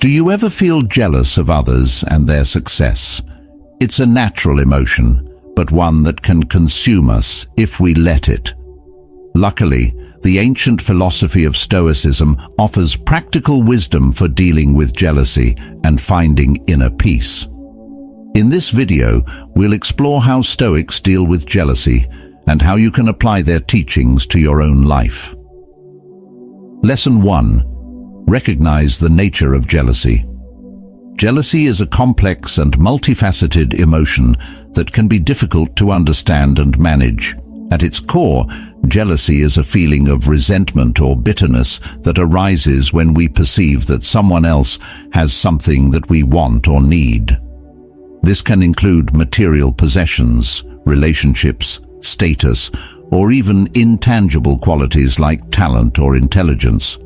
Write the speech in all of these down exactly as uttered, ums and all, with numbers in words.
Do you ever feel jealous of others and their success? It's a natural emotion, but one that can consume us if we let it. Luckily, the ancient philosophy of Stoicism offers practical wisdom for dealing with jealousy and finding inner peace. In this video, we'll explore how Stoics deal with jealousy and how you can apply their teachings to your own life. Lesson one. Recognize the nature of jealousy. Jealousy is a complex and multifaceted emotion that can be difficult to understand and manage. At its core, jealousy is a feeling of resentment or bitterness that arises when we perceive that someone else has something that we want or need. This can include material possessions, relationships, status, or even intangible qualities like talent or intelligence.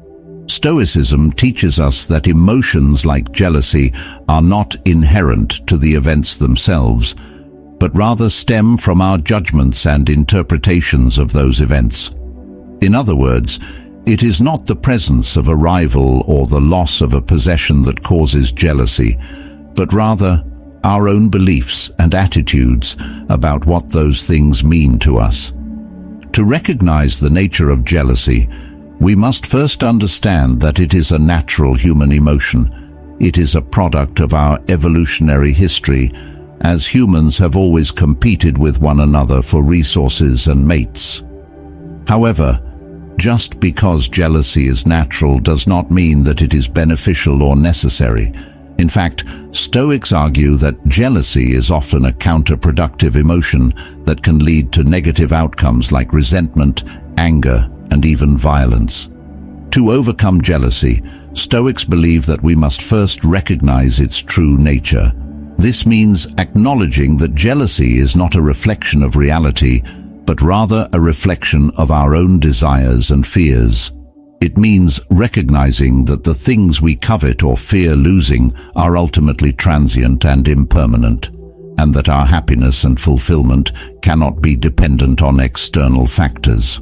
Stoicism teaches us that emotions like jealousy are not inherent to the events themselves, but rather stem from our judgments and interpretations of those events. In other words, it is not the presence of a rival or the loss of a possession that causes jealousy, but rather our own beliefs and attitudes about what those things mean to us. To recognize the nature of jealousy, we must first understand that it is a natural human emotion. It is a product of our evolutionary history, as humans have always competed with one another for resources and mates. However, just because jealousy is natural does not mean that it is beneficial or necessary. In fact, Stoics argue that jealousy is often a counterproductive emotion that can lead to negative outcomes like resentment, anger, and even violence. To overcome jealousy, Stoics believe that we must first recognize its true nature. This means acknowledging that jealousy is not a reflection of reality, but rather a reflection of our own desires and fears. It means recognizing that the things we covet or fear losing are ultimately transient and impermanent, and that our happiness and fulfillment cannot be dependent on external factors.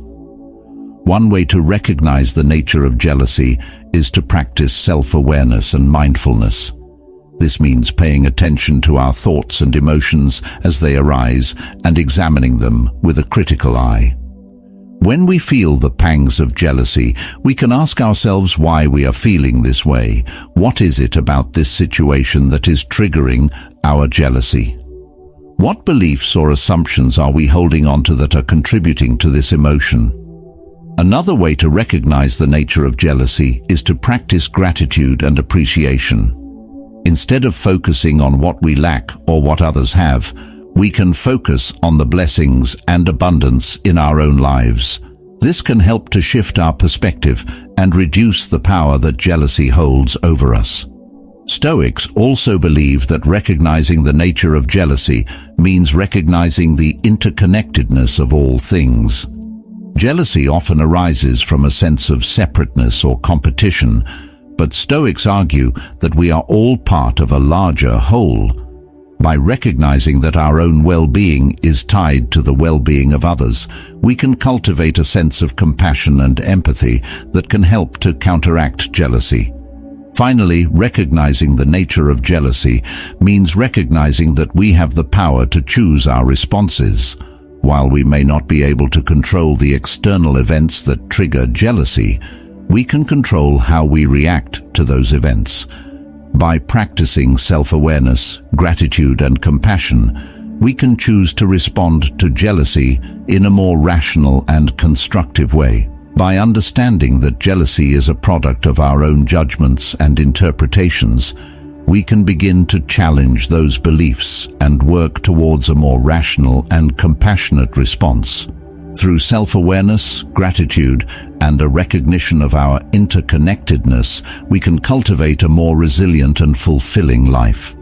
One way to recognize the nature of jealousy is to practice self-awareness and mindfulness. This means paying attention to our thoughts and emotions as they arise and examining them with a critical eye. When we feel the pangs of jealousy, we can ask ourselves why we are feeling this way. What is it about this situation that is triggering our jealousy? What beliefs or assumptions are we holding on to that are contributing to this emotion? Another way to recognize the nature of jealousy is to practice gratitude and appreciation. Instead of focusing on what we lack or what others have, we can focus on the blessings and abundance in our own lives. This can help to shift our perspective and reduce the power that jealousy holds over us. Stoics also believe that recognizing the nature of jealousy means recognizing the interconnectedness of all things. Jealousy often arises from a sense of separateness or competition, but Stoics argue that we are all part of a larger whole. By recognizing that our own well-being is tied to the well-being of others, we can cultivate a sense of compassion and empathy that can help to counteract jealousy. Finally, recognizing the nature of jealousy means recognizing that we have the power to choose our responses. While we may not be able to control the external events that trigger jealousy, we can control how we react to those events. By practicing self-awareness, gratitude, and compassion, we can choose to respond to jealousy in a more rational and constructive way. By understanding that jealousy is a product of our own judgments and interpretations, we can begin to challenge those beliefs and work towards a more rational and compassionate response. Through self-awareness, gratitude, and a recognition of our interconnectedness, we can cultivate a more resilient and fulfilling life.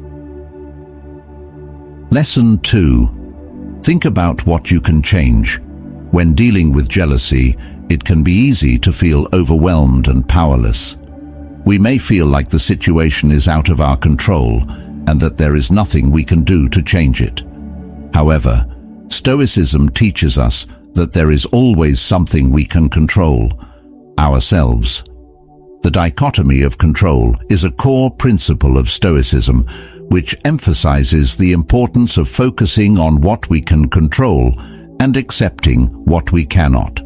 Lesson two. Think about what you can change. When dealing with jealousy, it can be easy to feel overwhelmed and powerless. We may feel like the situation is out of our control and that there is nothing we can do to change it. However, Stoicism teaches us that there is always something we can control: ourselves. The dichotomy of control is a core principle of Stoicism, which emphasizes the importance of focusing on what we can control and accepting what we cannot.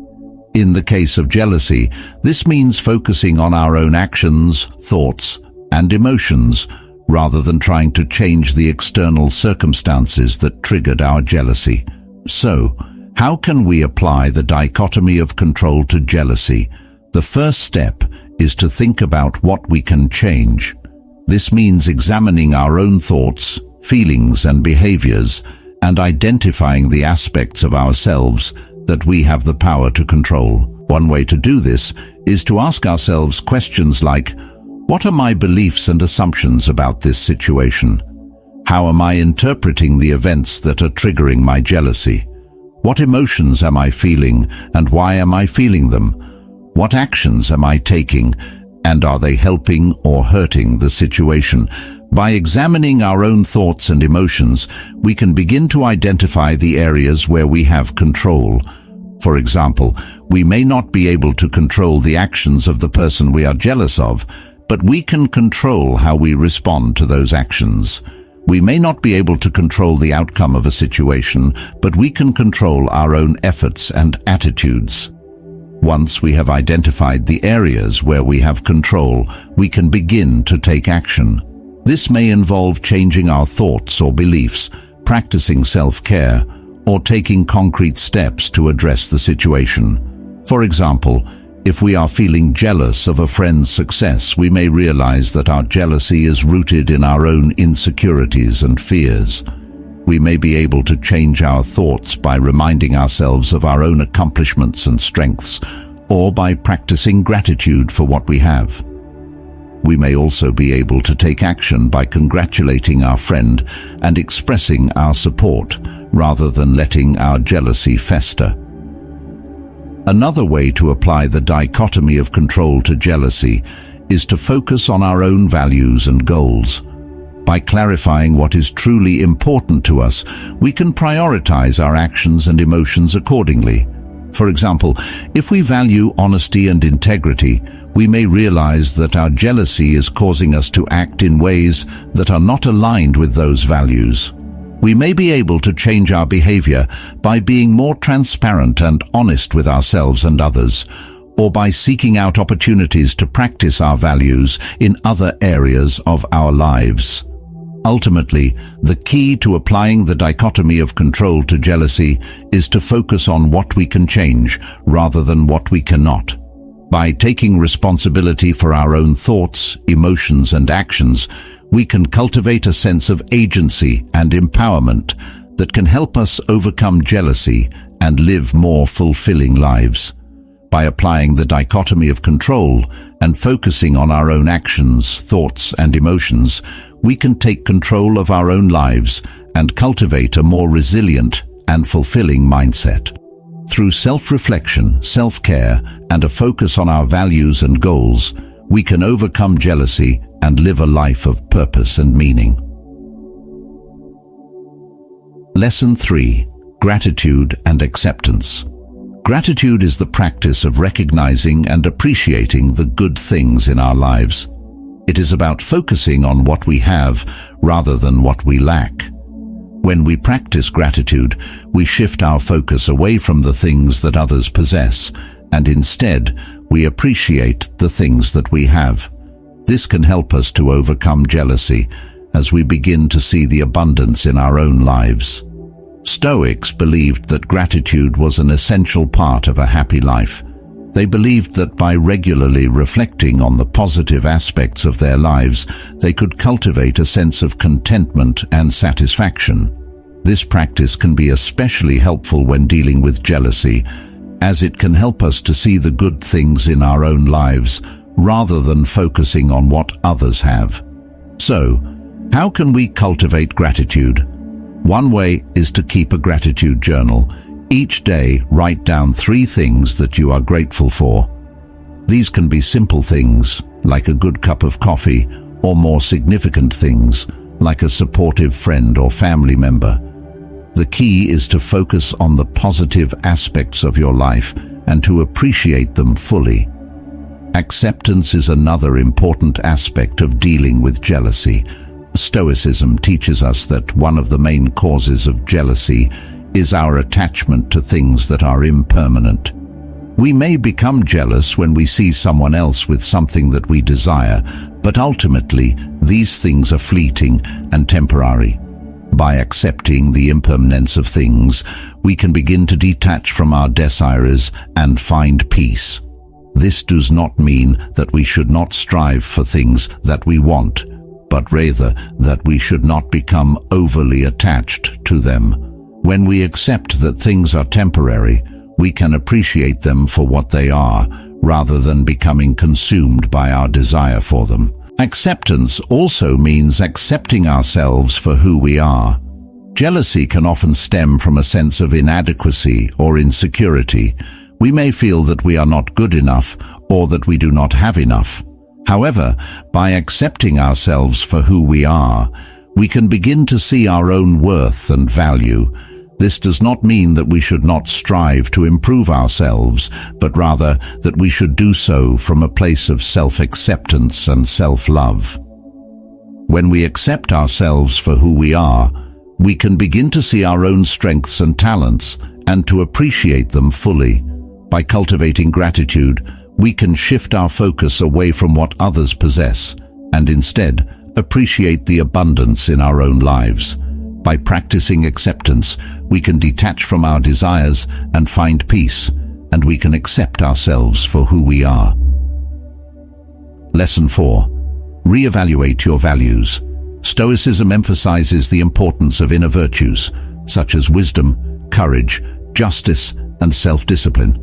In the case of jealousy, this means focusing on our own actions, thoughts, and emotions, rather than trying to change the external circumstances that triggered our jealousy. So, how can we apply the dichotomy of control to jealousy? The first step is to think about what we can change. This means examining our own thoughts, feelings, and behaviors, and identifying the aspects of ourselves that we have the power to control. One way to do this is to ask ourselves questions like, what are my beliefs and assumptions about this situation? How am I interpreting the events that are triggering my jealousy? What emotions am I feeling, and why am I feeling them? What actions am I taking, and are they helping or hurting the situation? By examining our own thoughts and emotions, we can begin to identify the areas where we have control. For example, we may not be able to control the actions of the person we are jealous of, but we can control how we respond to those actions. We may not be able to control the outcome of a situation, but we can control our own efforts and attitudes. Once we have identified the areas where we have control, we can begin to take action. This may involve changing our thoughts or beliefs, practicing self-care, or taking concrete steps to address the situation. For example, if we are feeling jealous of a friend's success, we may realize that our jealousy is rooted in our own insecurities and fears. We may be able to change our thoughts by reminding ourselves of our own accomplishments and strengths, or by practicing gratitude for what we have. We may also be able to take action by congratulating our friend and expressing our support, rather than letting our jealousy fester. Another way to apply the dichotomy of control to jealousy is to focus on our own values and goals. By clarifying what is truly important to us, we can prioritize our actions and emotions accordingly. For example, if we value honesty and integrity, we may realize that our jealousy is causing us to act in ways that are not aligned with those values. We may be able to change our behavior by being more transparent and honest with ourselves and others, or by seeking out opportunities to practice our values in other areas of our lives. Ultimately, the key to applying the dichotomy of control to jealousy is to focus on what we can change rather than what we cannot. By taking responsibility for our own thoughts, emotions, and actions, we can cultivate a sense of agency and empowerment that can help us overcome jealousy and live more fulfilling lives. By applying the dichotomy of control and focusing on our own actions, thoughts, and emotions, we can take control of our own lives and cultivate a more resilient and fulfilling mindset. Through self-reflection, self-care, and a focus on our values and goals, we can overcome jealousy and live a life of purpose and meaning. Lesson three. Gratitude and acceptance. Gratitude is the practice of recognizing and appreciating the good things in our lives. It is about focusing on what we have rather than what we lack. When we practice gratitude, we shift our focus away from the things that others possess, and instead, we appreciate the things that we have. This can help us to overcome jealousy as we begin to see the abundance in our own lives. Stoics believed that gratitude was an essential part of a happy life. They believed that by regularly reflecting on the positive aspects of their lives, they could cultivate a sense of contentment and satisfaction. This practice can be especially helpful when dealing with jealousy, as it can help us to see the good things in our own lives rather than focusing on what others have. So, how can we cultivate gratitude? One way is to keep a gratitude journal. Each day, write down three things that you are grateful for. These can be simple things, like a good cup of coffee, or more significant things, like a supportive friend or family member. The key is to focus on the positive aspects of your life and to appreciate them fully. Acceptance is another important aspect of dealing with jealousy. Stoicism teaches us that one of the main causes of jealousy is our attachment to things that are impermanent. We may become jealous when we see someone else with something that we desire, but ultimately these things are fleeting and temporary. By accepting the impermanence of things, we can begin to detach from our desires and find peace. This does not mean that we should not strive for things that we want, but rather that we should not become overly attached to them. When we accept that things are temporary, we can appreciate them for what they are, rather than becoming consumed by our desire for them. Acceptance also means accepting ourselves for who we are. Jealousy can often stem from a sense of inadequacy or insecurity. We may feel that we are not good enough or that we do not have enough. However, by accepting ourselves for who we are, we can begin to see our own worth and value. This does not mean that we should not strive to improve ourselves, but rather that we should do so from a place of self-acceptance and self-love. When we accept ourselves for who we are, we can begin to see our own strengths and talents and to appreciate them fully. By cultivating gratitude, we can shift our focus away from what others possess and instead appreciate the abundance in our own lives. By practicing acceptance, we can detach from our desires and find peace, and we can accept ourselves for who we are. Lesson four. Reevaluate your values. Stoicism emphasizes the importance of inner virtues, such as wisdom, courage, justice, and self-discipline.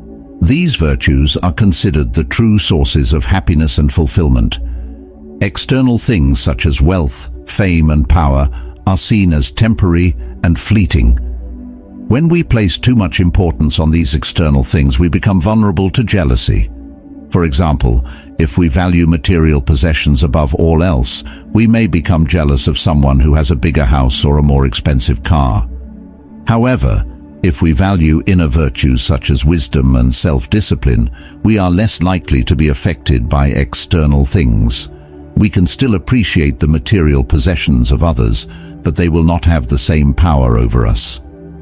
These virtues are considered the true sources of happiness and fulfillment. External things such as wealth, fame, and power are seen as temporary and fleeting. When we place too much importance on these external things, we become vulnerable to jealousy. For example, if we value material possessions above all else, we may become jealous of someone who has a bigger house or a more expensive car. However, if we value inner virtues such as wisdom and self-discipline, we are less likely to be affected by external things. We can still appreciate the material possessions of others, but they will not have the same power over us.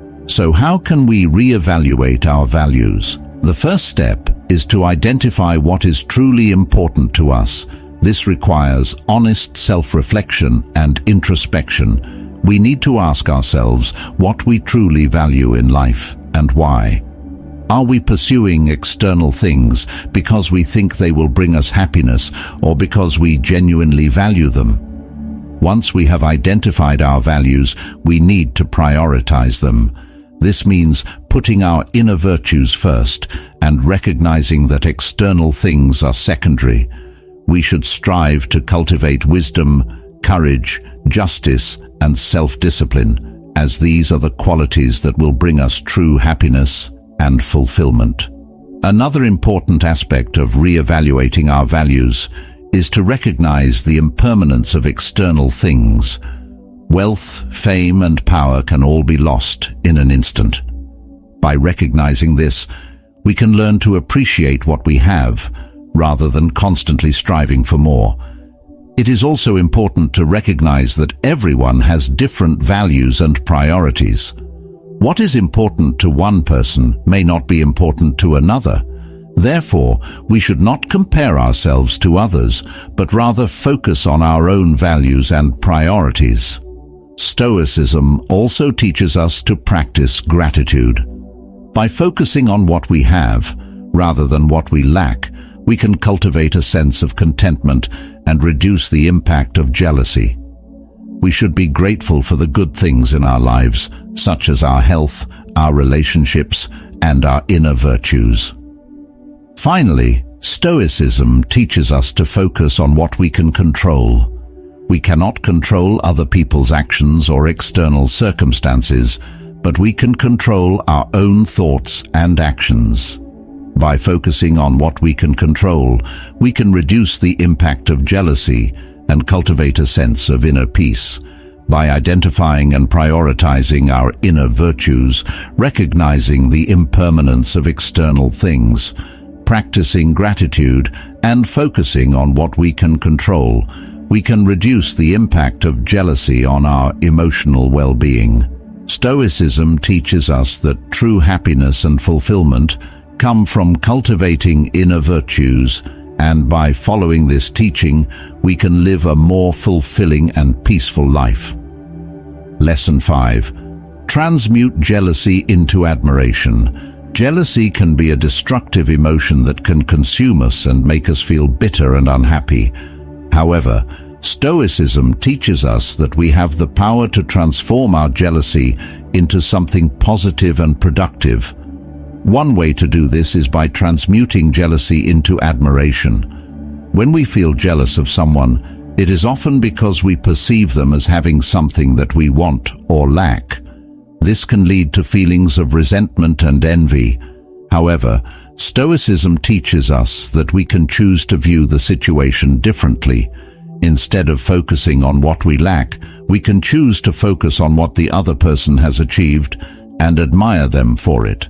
So how can we reevaluate our values? The first step is to identify what is truly important to us. This requires honest self-reflection and introspection. We need to ask ourselves what we truly value in life and why. Are we pursuing external things because we think they will bring us happiness or because we genuinely value them? Once we have identified our values, we need to prioritize them. This means putting our inner virtues first and recognizing that external things are secondary. We should strive to cultivate wisdom, courage, justice, and self-discipline, as these are the qualities that will bring us true happiness and fulfillment. Another important aspect of reevaluating our values is to recognize the impermanence of external things. Wealth, fame, and power can all be lost in an instant. By recognizing this, we can learn to appreciate what we have, rather than constantly striving for more. It is also important to recognize that everyone has different values and priorities. What is important to one person may not be important to another. Therefore, we should not compare ourselves to others, but rather focus on our own values and priorities. Stoicism also teaches us to practice gratitude. By focusing on what we have, rather than what we lack, we can cultivate a sense of contentment and reduce the impact of jealousy. We should be grateful for the good things in our lives, such as our health, our relationships, and our inner virtues. Finally, Stoicism teaches us to focus on what we can control. We cannot control other people's actions or external circumstances, but we can control our own thoughts and actions. By focusing on what we can control, we can reduce the impact of jealousy and cultivate a sense of inner peace. By identifying and prioritizing our inner virtues, recognizing the impermanence of external things, practicing gratitude, and focusing on what we can control, we can reduce the impact of jealousy on our emotional well-being. Stoicism teaches us that true happiness and fulfillment come from cultivating inner virtues, and by following this teaching, we can live a more fulfilling and peaceful life. Lesson five. Transmute jealousy into admiration. Jealousy can be a destructive emotion that can consume us and make us feel bitter and unhappy. However, Stoicism teaches us that we have the power to transform our jealousy into something positive and productive. One way to do this is by transmuting jealousy into admiration. When we feel jealous of someone, it is often because we perceive them as having something that we want or lack. This can lead to feelings of resentment and envy. However, Stoicism teaches us that we can choose to view the situation differently. Instead of focusing on what we lack, we can choose to focus on what the other person has achieved and admire them for it.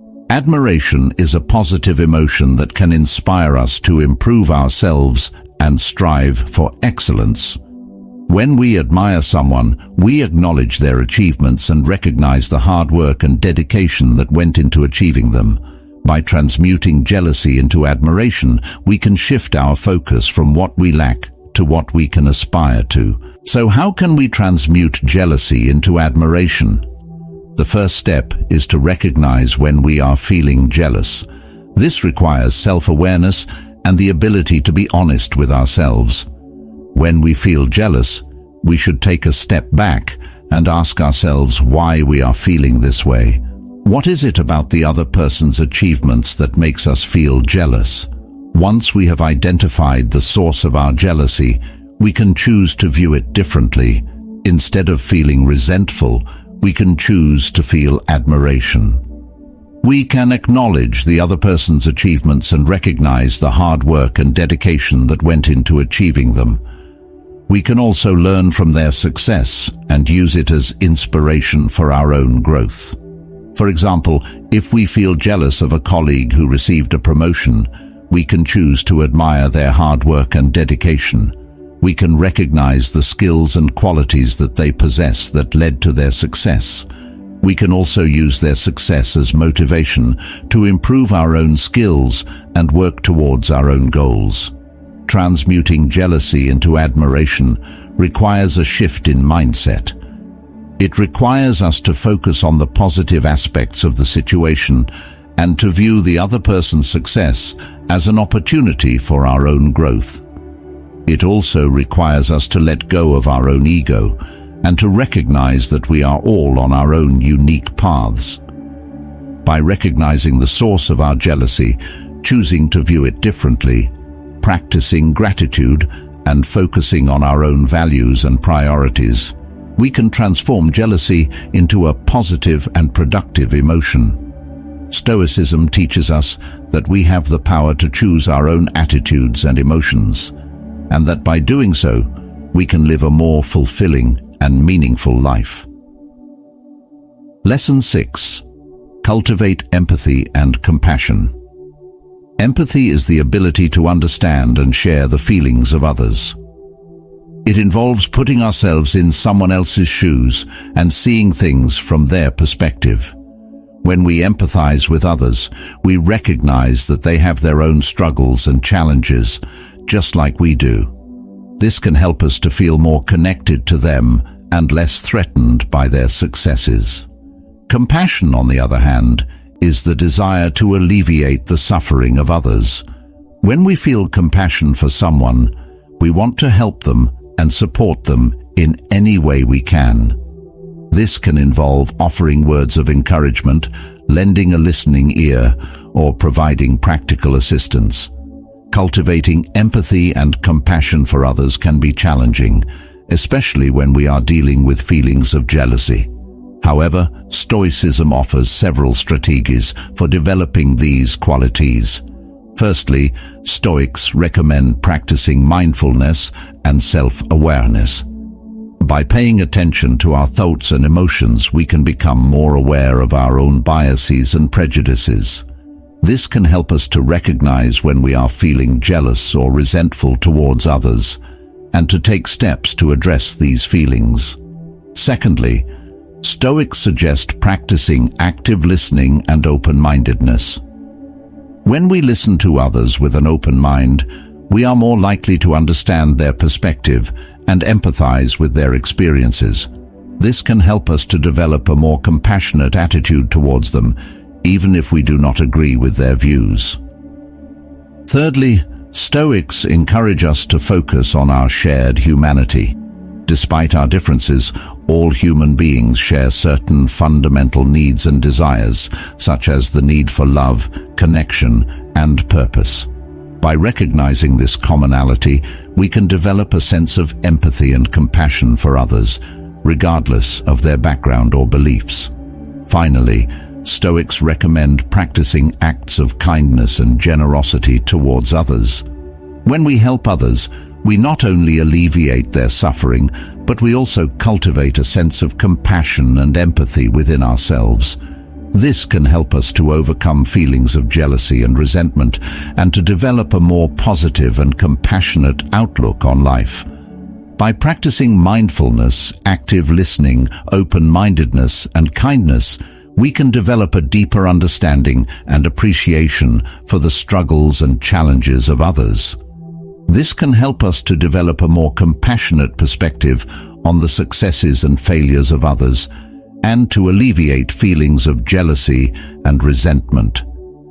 Admiration is a positive emotion that can inspire us to improve ourselves and strive for excellence. When we admire someone, we acknowledge their achievements and recognize the hard work and dedication that went into achieving them. By transmuting jealousy into admiration, we can shift our focus from what we lack to what we can aspire to. So how can we transmute jealousy into admiration? The first step is to recognize when we are feeling jealous. This requires self-awareness and the ability to be honest with ourselves. When we feel jealous, we should take a step back and ask ourselves why we are feeling this way. What is it about the other person's achievements that makes us feel jealous? Once we have identified the source of our jealousy, we can choose to view it differently. Instead of feeling resentful, we can choose to feel admiration. We can acknowledge the other person's achievements and recognize the hard work and dedication that went into achieving them. We can also learn from their success and use it as inspiration for our own growth. For example, if we feel jealous of a colleague who received a promotion, we can choose to admire their hard work and dedication. We can recognize the skills and qualities that they possess that led to their success. We can also use their success as motivation to improve our own skills and work towards our own goals. Transmuting jealousy into admiration requires a shift in mindset. It requires us to focus on the positive aspects of the situation and to view the other person's success as an opportunity for our own growth. It also requires us to let go of our own ego and to recognize that we are all on our own unique paths. By recognizing the source of our jealousy, choosing to view it differently, practicing gratitude, and focusing on our own values and priorities, we can transform jealousy into a positive and productive emotion. Stoicism teaches us that we have the power to choose our own attitudes and emotions, and that by doing so, we can live a more fulfilling and meaningful life. Lesson six. Cultivate empathy and compassion. Empathy is the ability to understand and share the feelings of others. It involves putting ourselves in someone else's shoes and seeing things from their perspective. When we empathize with others, we recognize that they have their own struggles and challenges, just like we do. This can help us to feel more connected to them and less threatened by their successes. Compassion, on the other hand, is the desire to alleviate the suffering of others. When we feel compassion for someone, we want to help them and support them in any way we can. This can involve offering words of encouragement, lending a listening ear, or providing practical assistance. Cultivating empathy and compassion for others can be challenging, especially when we are dealing with feelings of jealousy. However, Stoicism offers several strategies for developing these qualities. Firstly, Stoics recommend practicing mindfulness and self-awareness. By paying attention to our thoughts and emotions, we can become more aware of our own biases and prejudices. This can help us to recognize when we are feeling jealous or resentful towards others, and to take steps to address these feelings. Secondly, Stoics suggest practicing active listening and open-mindedness. When we listen to others with an open mind, we are more likely to understand their perspective and empathize with their experiences. This can help us to develop a more compassionate attitude towards them, even if we do not agree with their views. Thirdly, Stoics encourage us to focus on our shared humanity. Despite our differences, all human beings share certain fundamental needs and desires, such as the need for love, connection, and purpose. By recognizing this commonality, we can develop a sense of empathy and compassion for others, regardless of their background or beliefs. Finally, Stoics recommend practicing acts of kindness and generosity towards others. When we help others, we not only alleviate their suffering, but we also cultivate a sense of compassion and empathy within ourselves. This can help us to overcome feelings of jealousy and resentment and to develop a more positive and compassionate outlook on life. By practicing mindfulness, active listening, open-mindedness, and kindness, we can develop a deeper understanding and appreciation for the struggles and challenges of others. This can help us to develop a more compassionate perspective on the successes and failures of others, and to alleviate feelings of jealousy and resentment.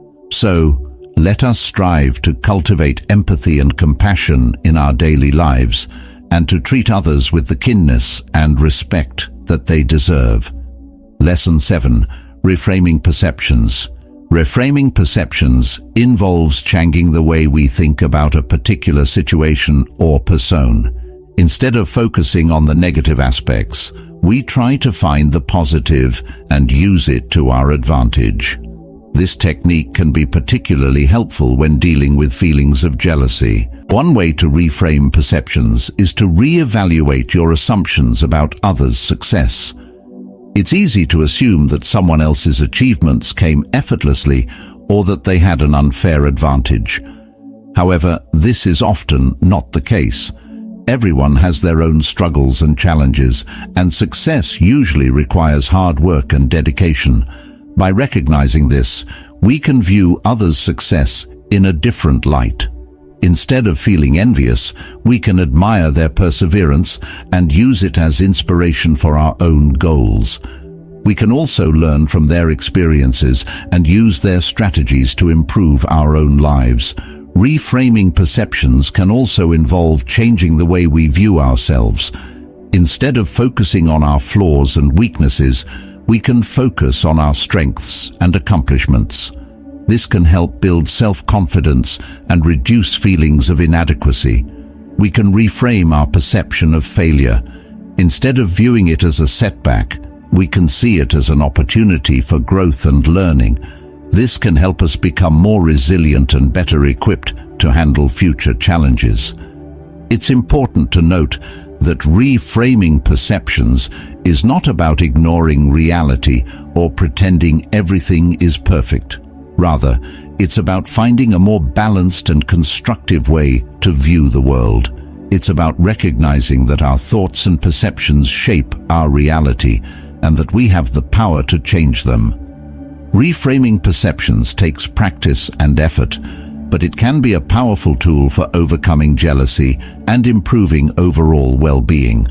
So, let us strive to cultivate empathy and compassion in our daily lives, and to treat others with the kindness and respect that they deserve. Lesson seven. Reframing perceptions. Reframing perceptions involves changing the way we think about a particular situation or person. Instead of focusing on the negative aspects, we try to find the positive and use it to our advantage. This technique can be particularly helpful when dealing with feelings of jealousy. One way to reframe perceptions is to re-evaluate your assumptions about others' success. It's easy to assume that someone else's achievements came effortlessly or that they had an unfair advantage. However, this is often not the case. Everyone has their own struggles and challenges, and success usually requires hard work and dedication. By recognizing this, we can view others' success in a different light. Instead of feeling envious, we can admire their perseverance and use it as inspiration for our own goals. We can also learn from their experiences and use their strategies to improve our own lives. Reframing perceptions can also involve changing the way we view ourselves. Instead of focusing on our flaws and weaknesses, we can focus on our strengths and accomplishments. This can help build self-confidence and reduce feelings of inadequacy. We can reframe our perception of failure. Instead of viewing it as a setback, we can see it as an opportunity for growth and learning. This can help us become more resilient and better equipped to handle future challenges. It's important to note that reframing perceptions is not about ignoring reality or pretending everything is perfect. Rather, it's about finding a more balanced and constructive way to view the world. It's about recognizing that our thoughts and perceptions shape our reality and that we have the power to change them. Reframing perceptions takes practice and effort, but it can be a powerful tool for overcoming jealousy and improving overall well-being.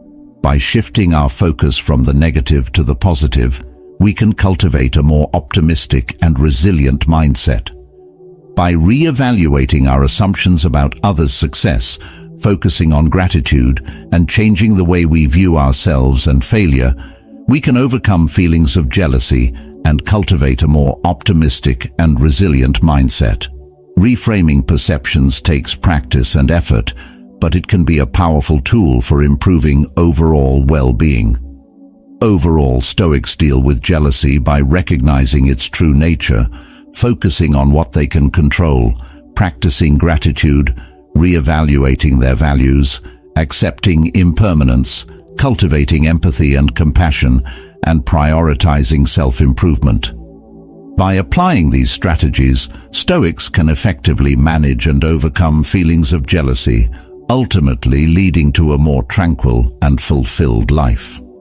By shifting our focus from the negative to the positive, we can cultivate a more optimistic and resilient mindset. By re-evaluating our assumptions about others' success, focusing on gratitude, and changing the way we view ourselves and failure, we can overcome feelings of jealousy and cultivate a more optimistic and resilient mindset. Reframing perceptions takes practice and effort, but it can be a powerful tool for improving overall well-being. Overall, Stoics deal with jealousy by recognizing its true nature, focusing on what they can control, practicing gratitude, re-evaluating their values, accepting impermanence, cultivating empathy and compassion, and prioritizing self-improvement. By applying these strategies, Stoics can effectively manage and overcome feelings of jealousy, ultimately leading to a more tranquil and fulfilled life.